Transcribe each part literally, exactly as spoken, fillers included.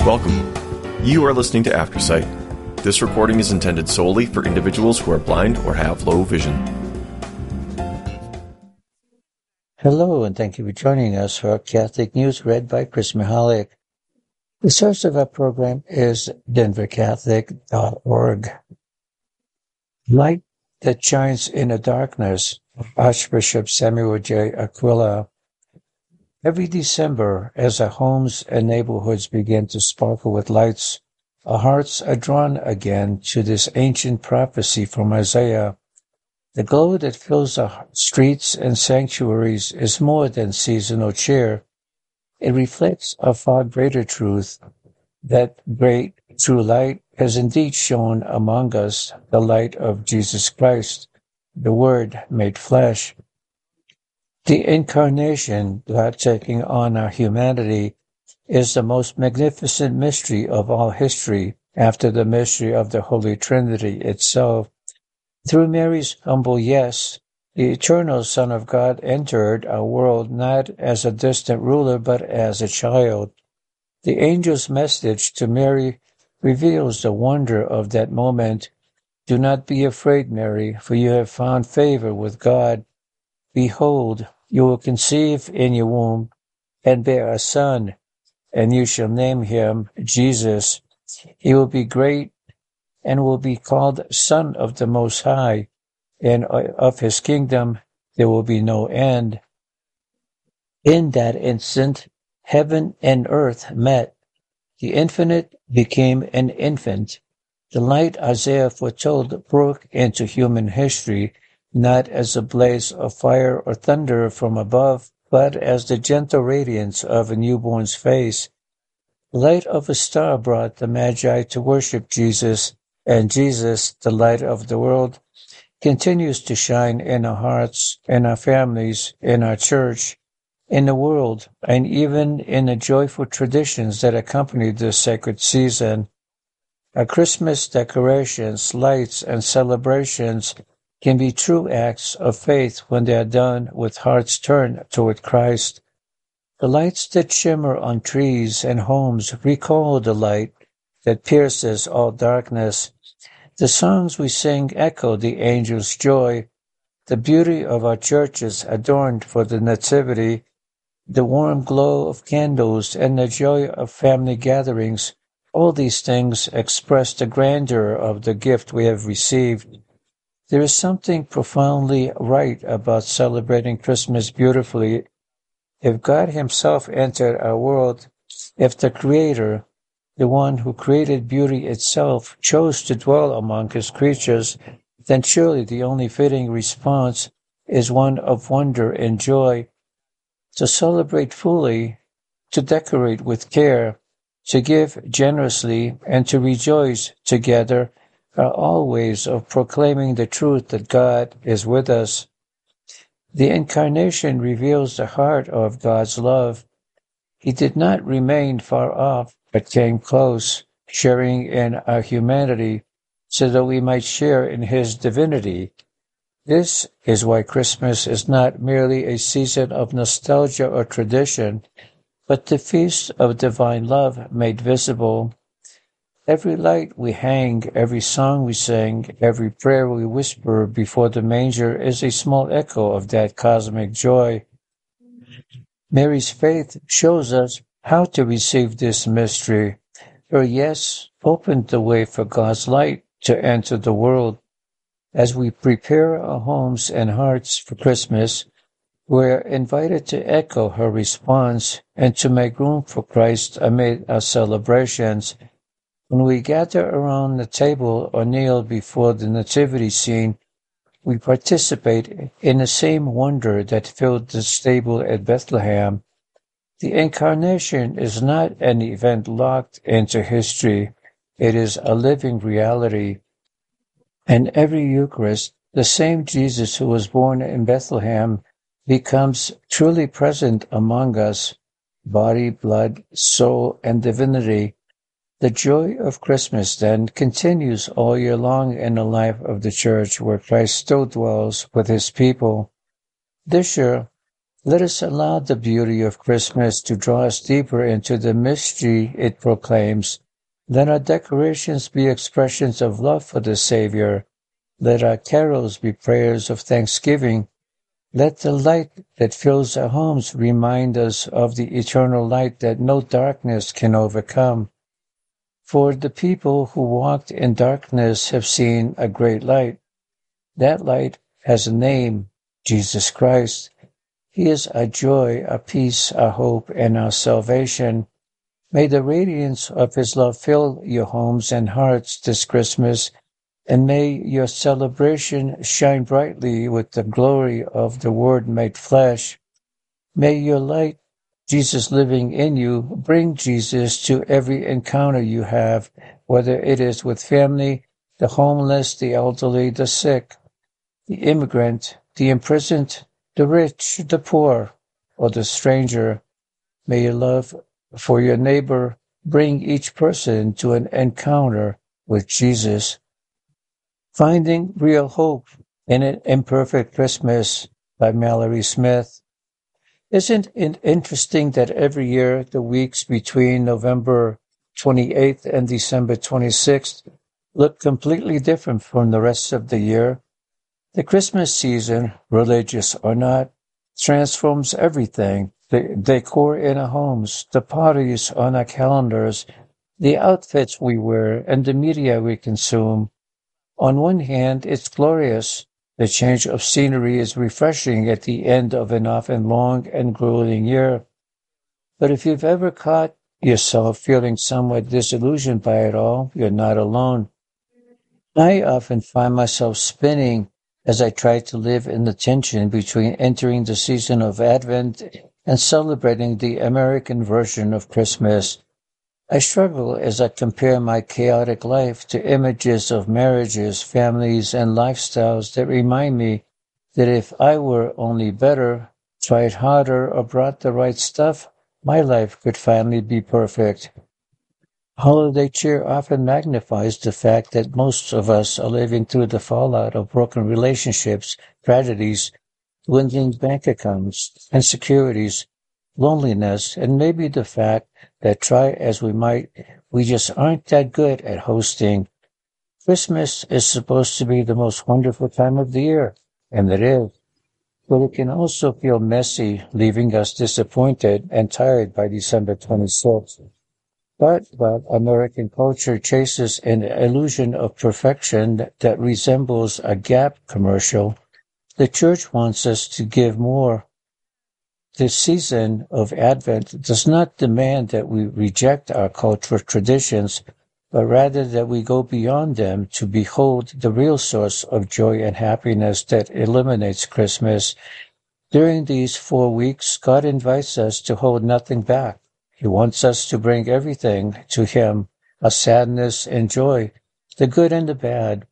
Welcome. You are listening to Aftersight. This recording is intended solely for individuals who are blind or have low vision. Hello, and thank you for joining us for our Catholic News read by Chris Mihalik. The source of our program is denver catholic dot org. Light that shines in the darkness, Archbishop Samuel J. Aquila. Every December, as our homes and neighborhoods begin to sparkle with lights, our hearts are drawn again to this ancient prophecy from Isaiah. The glow that fills our streets and sanctuaries is more than seasonal cheer. It reflects a far greater truth, that great true light has indeed shone among us, the light of Jesus Christ, the Word made flesh. The Incarnation, God taking on our humanity, is the most magnificent mystery of all history, after the mystery of the Holy Trinity itself. Through Mary's humble yes, the eternal Son of God entered our world not as a distant ruler, but as a child. The angel's message to Mary reveals the wonder of that moment. Do not be afraid, Mary, for you have found favor with God. Behold, you will conceive in your womb and bear a son, and you shall name him Jesus. He will be great and will be called Son of the Most High, and of his kingdom there will be no end. In that instant, heaven and earth met. The infinite became an infant. The light Isaiah foretold broke into human history, not as a blaze of fire or thunder from above, but as the gentle radiance of a newborn's face. The light of a star brought the Magi to worship Jesus, and Jesus, the light of the world, continues to shine in our hearts, in our families, in our church, in the world, and even in the joyful traditions that accompany this sacred season. Our Christmas decorations, lights, and celebrations can be true acts of faith when they are done with hearts turned toward Christ. The lights that shimmer on trees and homes recall the light that pierces all darkness. The songs we sing echo the angel's joy. The beauty of our churches adorned for the Nativity, the warm glow of candles, and the joy of family gatherings, all these things express the grandeur of the gift we have received. There is something profoundly right about celebrating Christmas beautifully. If God himself entered our world, if the Creator, the one who created beauty itself, chose to dwell among his creatures, then surely the only fitting response is one of wonder and joy. To celebrate fully, to decorate with care, to give generously, and to rejoice together are all ways of proclaiming the truth that God is with us. The Incarnation reveals the heart of God's love. He did not remain far off, but came close, sharing in our humanity, so that we might share in his divinity. This is why Christmas is not merely a season of nostalgia or tradition, but the feast of divine love made visible. Every light we hang, every song we sing, every prayer we whisper before the manger is a small echo of that cosmic joy. Mary's faith shows us how to receive this mystery. Her yes opened the way for God's light to enter the world. As we prepare our homes and hearts for Christmas, we're invited to echo her response and to make room for Christ amid our celebrations. When we gather around the table or kneel before the nativity scene, we participate in the same wonder that filled the stable at Bethlehem. The Incarnation is not an event locked into history. It is a living reality. And every Eucharist, the same Jesus who was born in Bethlehem becomes truly present among us, body, blood, soul, and divinity. The joy of Christmas, then, continues all year long in the life of the Church, where Christ still dwells with his people. This year, Let us allow the beauty of Christmas to draw us deeper into the mystery it proclaims. Let our decorations be expressions of love for the Savior. Let our carols be prayers of thanksgiving. Let the light that fills our homes remind us of the eternal light that no darkness can overcome. For the people who walked in darkness have seen a great light. That light has a name, Jesus Christ. He is our joy, our peace, our hope, and our salvation. May the radiance of His love fill your homes and hearts this Christmas, and may your celebration shine brightly with the glory of the Word made flesh. May your light, Jesus living in you, bring Jesus to every encounter you have, whether it is with family, the homeless, the elderly, the sick, the immigrant, the imprisoned, the rich, the poor, or the stranger. May your love for your neighbor bring each person to an encounter with Jesus. Finding Real Hope in an Imperfect Christmas by Mallory Smith. Isn't it interesting that every year the weeks between November twenty-eighth and December twenty-sixth look completely different from the rest of the year? The Christmas season, religious or not, transforms everything. The decor in our homes, the parties on our calendars, the outfits we wear, and the media we consume. On one hand, it's glorious. The change of scenery is refreshing at the end of an often long and grueling year. But if you've ever caught yourself feeling somewhat disillusioned by it all, you're not alone. I often find myself spinning as I try to live in the tension between entering the season of Advent and celebrating the American version of Christmas. I struggle as I compare my chaotic life to images of marriages, families, and lifestyles that remind me that if I were only better, tried harder, or brought the right stuff, my life could finally be perfect. Holiday cheer often magnifies the fact that most of us are living through the fallout of broken relationships, tragedies, dwindling bank accounts, insecurities, loneliness, and maybe the fact that try as we might, we just aren't that good at hosting. Christmas is supposed to be the most wonderful time of the year, and it is. But it can also feel messy, leaving us disappointed and tired by December twenty-sixth. But while American culture chases an illusion of perfection that, that resembles a Gap commercial, the Church wants us to give more. This season of Advent does not demand that we reject our cultural traditions, but rather that we go beyond them to behold the real source of joy and happiness that eliminates Christmas. During these four weeks, God invites us to hold nothing back. He wants us to bring everything to Him, our sadness and joy, the good and the bad.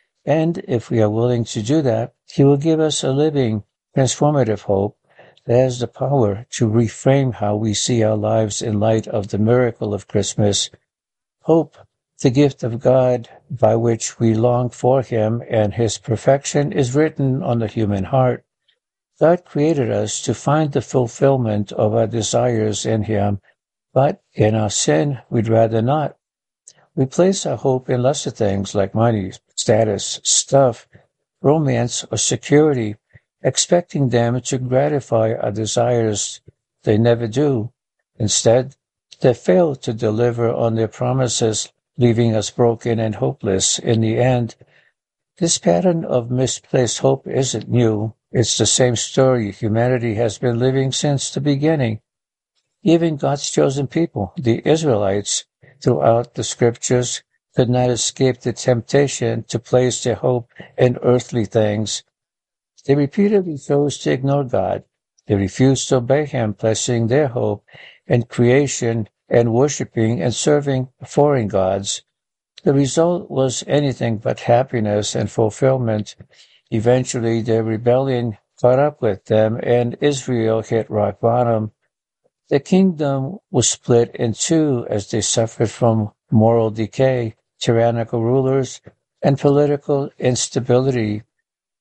And if we are willing to do that, He will give us a living, transformative hope that has the power to reframe how we see our lives in light of the miracle of Christmas. Hope, the gift of God by which we long for Him and His perfection, is written on the human heart. God created us to find the fulfillment of our desires in Him, but in our sin, we'd rather not. We place our hope in lesser things like money, status, stuff, romance, or security, expecting them to gratify our desires. They never do. Instead, they fail to deliver on their promises, leaving us broken and hopeless in the end. This pattern of misplaced hope isn't new. It's the same story humanity has been living since the beginning. Even God's chosen people, the Israelites, throughout the scriptures, could not escape the temptation to place their hope in earthly things. They repeatedly chose to ignore God. They refused to obey Him, placing their hope in creation and worshiping and serving foreign gods. The result was anything but happiness and fulfillment. Eventually, their rebellion caught up with them, and Israel hit rock bottom. The kingdom was split in two as they suffered from moral decay, tyrannical rulers, and political instability.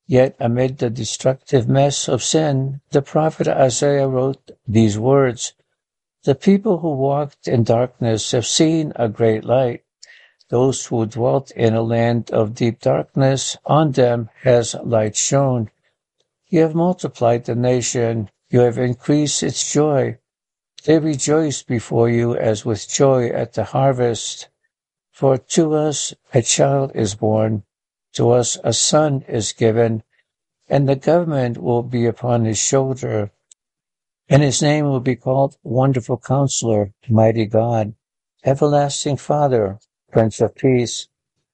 Yet amid the destructive mess of sin, the prophet Isaiah wrote these words, "The people who walked in darkness have seen a great light. Those who dwelt in a land of deep darkness, on them has light shone. You have multiplied the nation, you have increased its joy. They rejoice before you as with joy at the harvest. For to us a child is born, to us a son is given, and the government will be upon his shoulder, and his name will be called Wonderful Counselor, Mighty God, Everlasting Father, Prince of Peace.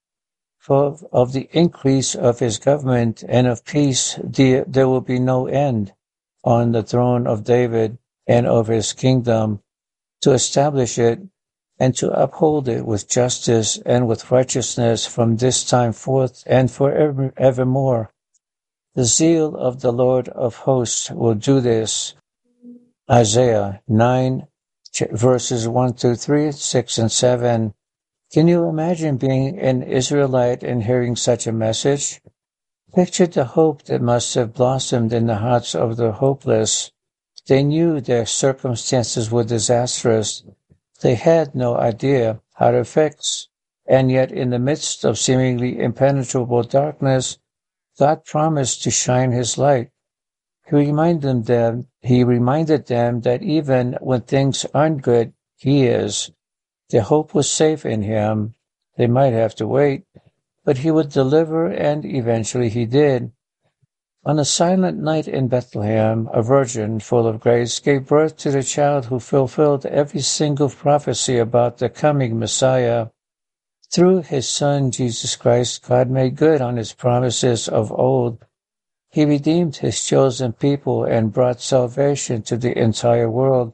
For of the increase of his government and of peace the, there will be no end on the throne of David and of his kingdom, to establish it and to uphold it with justice and with righteousness from this time forth and forever evermore. The zeal of the Lord of hosts will do this." Isaiah nine, verses one through three, six, and seven. Can you imagine being an Israelite and hearing such a message? Picture the hope that must have blossomed in the hearts of the hopeless. They knew their circumstances were disastrous. They had no idea how to fix, and yet in the midst of seemingly impenetrable darkness, God promised to shine his light. He reminded them, he reminded them that even when things aren't good, he is. Their hope was safe in him. They might have to wait, but he would deliver, and eventually he did. On a silent night in Bethlehem, a virgin full of grace gave birth to the child who fulfilled every single prophecy about the coming Messiah. Through his Son, Jesus Christ, God made good on his promises of old. He redeemed his chosen people and brought salvation to the entire world.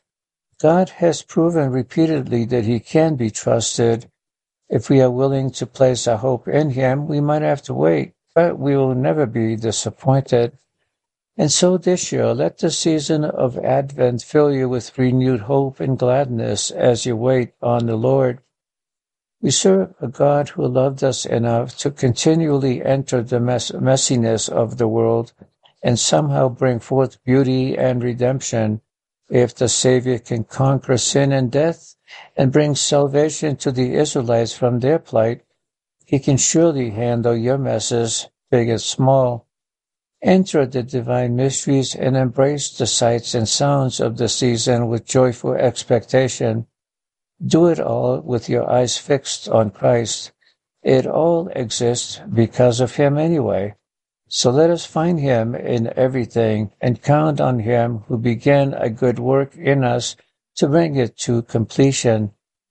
God has proven repeatedly that he can be trusted. If we are willing to place our hope in him, we might have to wait, but we will never be disappointed. And so this year, let the season of Advent fill you with renewed hope and gladness as you wait on the Lord. We serve a God who loved us enough to continually enter the mess- messiness of the world and somehow bring forth beauty and redemption. If the Savior can conquer sin and death and bring salvation to the Israelites from their plight, he can surely handle your messes, big and small. Enter the divine mysteries and embrace the sights and sounds of the season with joyful expectation. Do it all with your eyes fixed on Christ. It all exists because of him anyway. So let us find him in everything and count on him who began a good work in us to bring it to completion.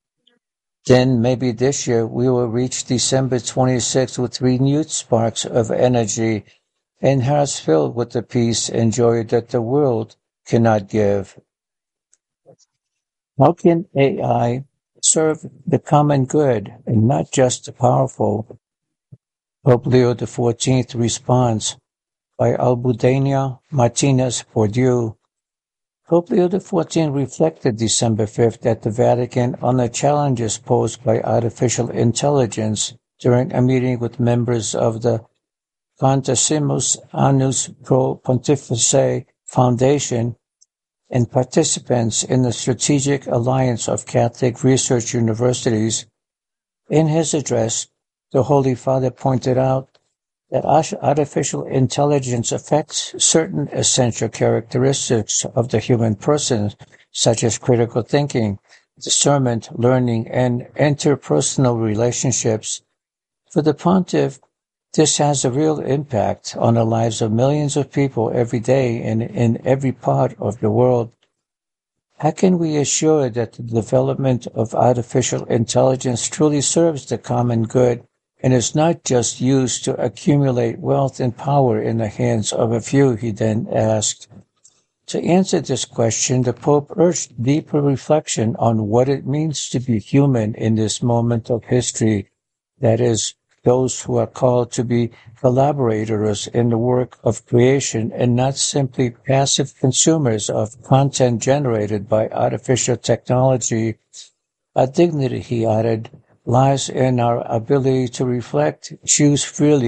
Then maybe this year we will reach December twenty-sixth with renewed sparks of energy and hearts filled with the peace and joy that the world cannot give. How can A I serve the common good and not just the powerful? Pope Leo the fourteenth responds by Almudena Martinez Bourdieu. Pope Leo the fourteenth reflected December fifth at the Vatican on the challenges posed by artificial intelligence during a meeting with members of the Quantissimus Annus Pro Pontifice Foundation and participants in the Strategic Alliance of Catholic Research Universities. In his address, the Holy Father pointed out that artificial intelligence affects certain essential characteristics of the human person, such as critical thinking, discernment, learning, and interpersonal relationships. For the Pontiff, this has a real impact on the lives of millions of people every day and in every part of the world. How can we assure that the development of artificial intelligence truly serves the common good and is not just used to accumulate wealth and power in the hands of a few, he then asked. To answer this question, the Pope urged deeper reflection on what it means to be human in this moment of history, that is, those who are called to be collaborators in the work of creation and not simply passive consumers of content generated by artificial technology. Our dignity, he added, lies in our ability to reflect, choose freely,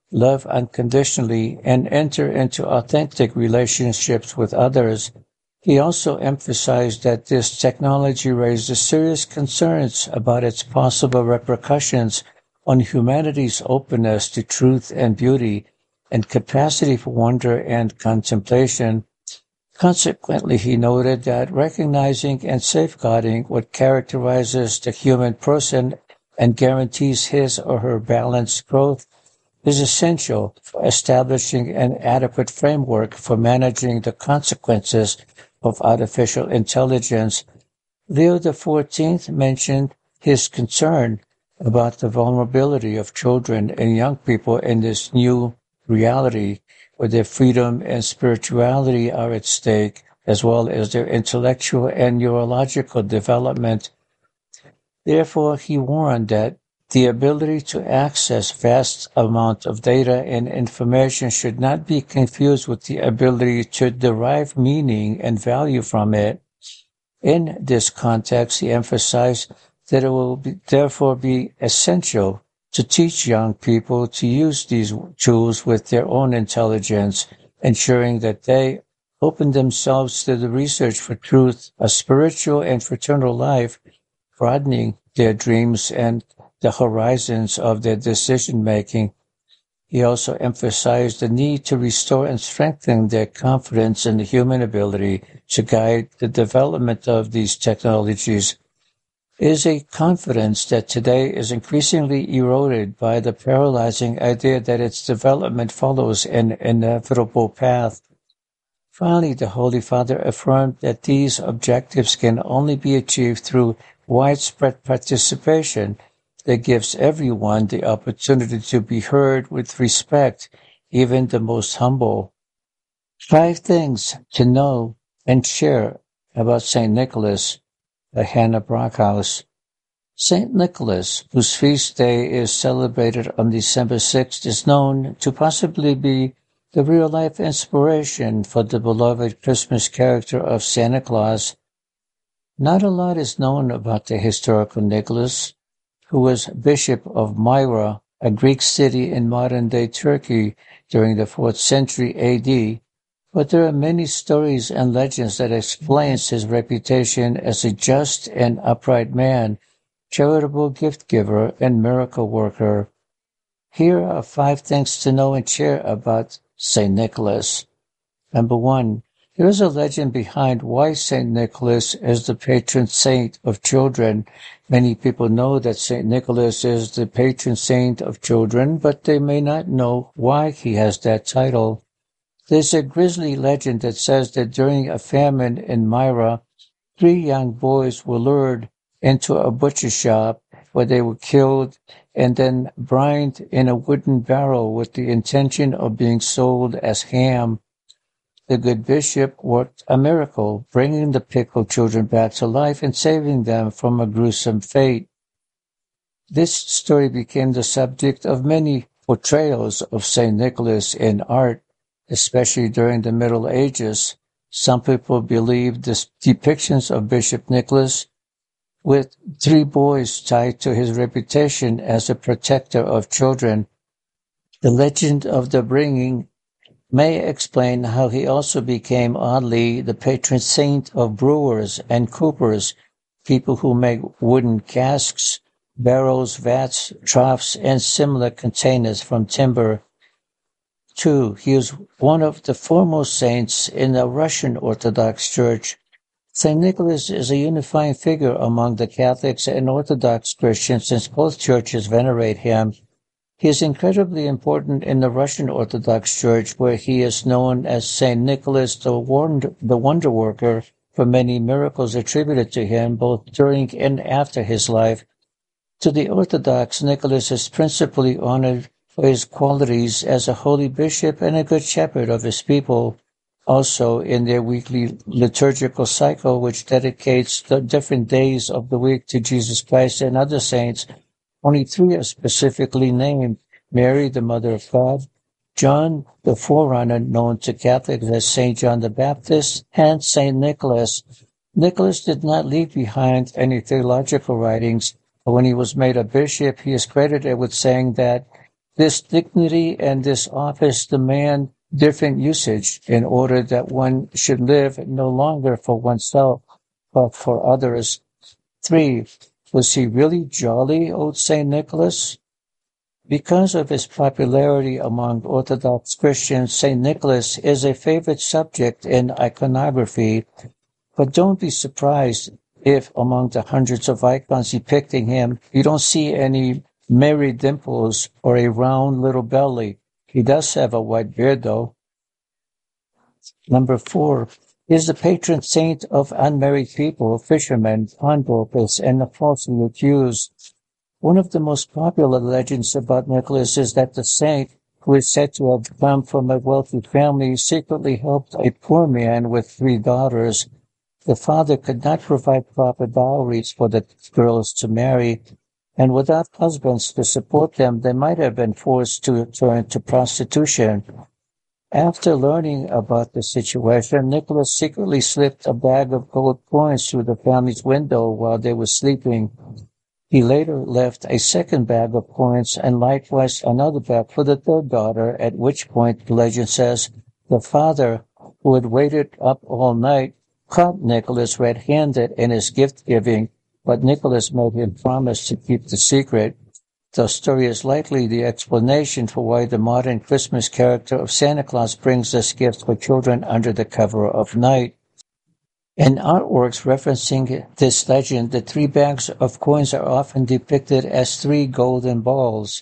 love unconditionally, and enter into authentic relationships with others. He also emphasized that this technology raises serious concerns about its possible repercussions on humanity's openness to truth and beauty and capacity for wonder and contemplation. Consequently, he noted that recognizing and safeguarding what characterizes the human person and guarantees his or her balanced growth is essential for establishing an adequate framework for managing the consequences of artificial intelligence. Leo the fourteenth mentioned his concern about the vulnerability of children and young people in this new reality, where their freedom and spirituality are at stake, as well as their intellectual and neurological development. Therefore, he warned that the ability to access vast amounts of data and information should not be confused with the ability to derive meaning and value from it. In this context, he emphasized that it will be, therefore be essential to teach young people to use these tools with their own intelligence, ensuring that they open themselves to the research for truth, a spiritual and fraternal life, broadening their dreams and the horizons of their decision-making. He also emphasized the need to restore and strengthen their confidence in the human ability to guide the development of these technologies. It is a confidence that today is increasingly eroded by the paralyzing idea that its development follows an inevitable path. Finally, the Holy Father affirmed that these objectives can only be achieved through widespread participation that gives everyone the opportunity to be heard with respect, even the most humble. Five things to know and share about Saint Nicholas by Hannah Brockhaus. Saint Nicholas, whose feast day is celebrated on December sixth, is known to possibly be the real-life inspiration for the beloved Christmas character of Santa Claus. Not a lot is known about the historical Nicholas, who was Bishop of Myra, a Greek city in modern-day Turkey during the fourth century A D, but there are many stories and legends that explains his reputation as a just and upright man, charitable gift-giver, and miracle worker. Here are five things to know and share about Saint Nicholas. Number one, there is a legend behind why Saint Nicholas is the patron saint of children. Many people know that Saint Nicholas is the patron saint of children, but they may not know why he has that title. There's a grisly legend that says that during a famine in Myra, three young boys were lured into a butcher shop where they were killed and then brined in a wooden barrel with the intention of being sold as ham. The good bishop worked a miracle, bringing the pickled children back to life and saving them from a gruesome fate. This story became the subject of many portrayals of Saint Nicholas in art, especially during the Middle Ages. Some people believe the depictions of Bishop Nicholas with three boys tied to his reputation as a protector of children. The legend of the bringing may explain how he also became oddly the patron saint of brewers and coopers, people who make wooden casks, barrels, vats, troughs, and similar containers from timber. Two, he is one of the foremost saints in the Russian Orthodox Church. Saint Nicholas is a unifying figure among the Catholics and Orthodox Christians since both churches venerate him. He is incredibly important in the Russian Orthodox Church, where he is known as Saint Nicholas the Wonder, the Wonder Worker, for many miracles attributed to him both during and after his life. To the Orthodox, Nicholas is principally honored for his qualities as a holy bishop and a good shepherd of his people. Also, in their weekly liturgical cycle, which dedicates the different days of the week to Jesus Christ and other saints, only three are specifically named: Mary, the Mother of God, John, the forerunner known to Catholics as Saint John the Baptist, and Saint Nicholas. Nicholas did not leave behind any theological writings, but when he was made a bishop, he is credited with saying that This dignity and this office demand different usage in order that one should live no longer for oneself, but for others. Three, was he really jolly, old Saint Nicholas? Because of his popularity among Orthodox Christians, Saint Nicholas is a favorite subject in iconography, but don't be surprised if among the hundreds of icons depicting him, you don't see any merry dimples or a round little belly. He does have a white beard, though. Number four, he is the patron saint of unmarried people, fishermen, pawnbrokers, and the falsely accused. One of the most popular legends about Nicholas is that the saint, who is said to have come from a wealthy family, secretly helped a poor man with three daughters. The father could not provide proper dowries for the girls to marry, and without husbands to support them, they might have been forced to turn to prostitution. After learning about the situation, Nicholas secretly slipped a bag of gold coins through the family's window while they were sleeping. He later left a second bag of coins and likewise another bag for the third daughter, at which point, the legend says, the father, who had waited up all night, caught Nicholas red-handed in his gift-giving, but Nicholas made him promise to keep the secret. The story is likely the explanation for why the modern Christmas character of Santa Claus brings us gifts for children under the cover of night. In artworks referencing this legend, the three bags of coins are often depicted as three golden balls.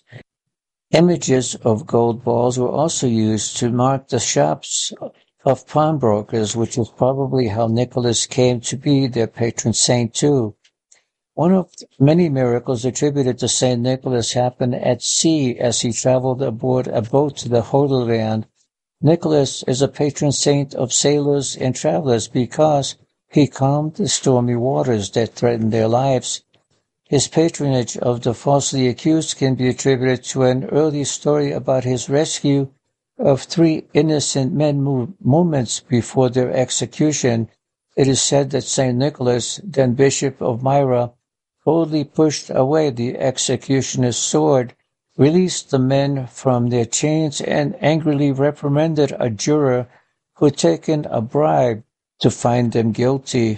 Images of gold balls were also used to mark the shops of pawnbrokers, which is probably how Nicholas came to be their patron saint too. One of many miracles attributed to Saint Nicholas happened at sea as he traveled aboard a boat to the Holy Land. Nicholas is a patron saint of sailors and travelers because he calmed the stormy waters that threatened their lives. His patronage of the falsely accused can be attributed to an early story about his rescue of three innocent men moments before their execution. It is said that Saint Nicholas, then Bishop of Myra, boldly pushed away the executioner's sword, released the men from their chains, and angrily reprimanded a juror who had taken a bribe to find them guilty.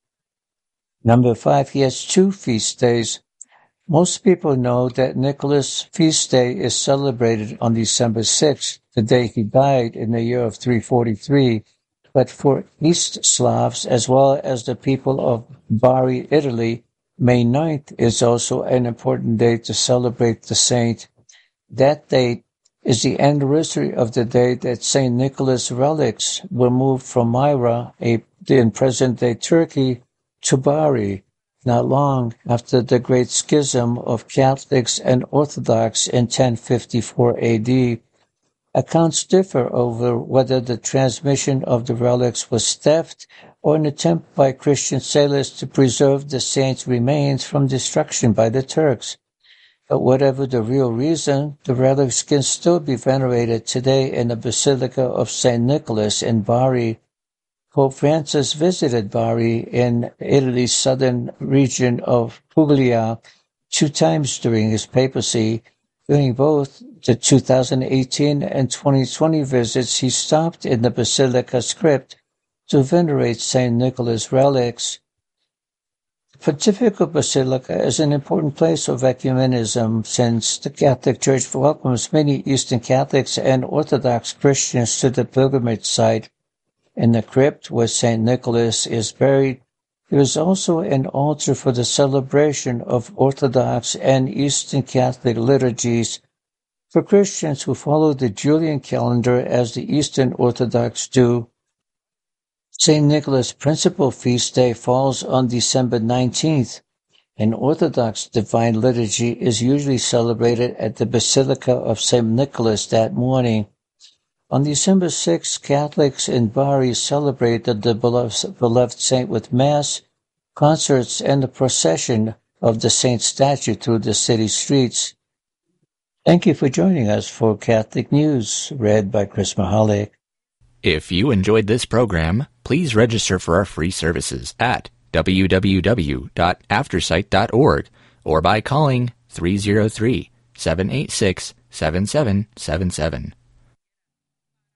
Number five, he has two feast days. Most people know that Nicholas' feast day is celebrated on December sixth, the day he died in the year of three forty-three. But for East Slavs, as well as the people of Bari, Italy, May ninth is also an important day to celebrate the saint. That date is the anniversary of the day that Saint Nicholas relics were moved from Myra, a, in present-day Turkey, to Bari, not long after the Great Schism of Catholics and Orthodox in ten fifty-four A D. Accounts differ over whether the transmission of the relics was theft or an attempt by Christian sailors to preserve the saint's remains from destruction by the Turks. But whatever the real reason, the relics can still be venerated today in the Basilica of Saint Nicholas in Bari. Pope Francis visited Bari in Italy's southern region of Puglia two times during his papacy. During both the two thousand eighteen and twenty twenty visits, he stopped in the Basilica's crypt to venerate Saint Nicholas relics. The Pontifical Basilica is an important place of ecumenism since the Catholic Church welcomes many Eastern Catholics and Orthodox Christians to the pilgrimage site. In the crypt where Saint Nicholas is buried, there is also an altar for the celebration of Orthodox and Eastern Catholic liturgies. For Christians who follow the Julian calendar as the Eastern Orthodox do, Saint Nicholas' principal feast day falls on December nineteenth. An Orthodox Divine Liturgy is usually celebrated at the Basilica of Saint Nicholas that morning. On December sixth, Catholics in Bari celebrated the beloved, beloved saint with Mass, concerts, and the procession of the saint's statue through the city streets. Thank you for joining us for Catholic News, read by Chris Mahalik. If you enjoyed this program, please register for our free services at w w w dot aftersight dot org or by calling three oh three, seven eight six, seven seven seven seven.